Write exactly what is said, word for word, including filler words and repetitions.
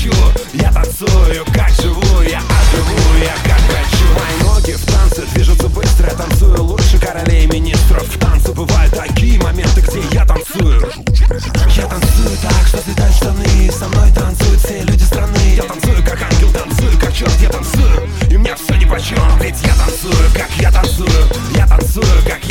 хочу. Я танцую, как живу, я оживу, я как хочу. Мои ноги в танце движутся быстро, я танцую лучше королей и министров. В танце бывают такие моменты, где я танцую. Я танцую так, что слетают штаны. Со мной танцуют все люди страны. Я танцую как ангел, танцую как черт, я танцую, и мне все нипочем. Ведь я танцую, как я танцую, я танцую, как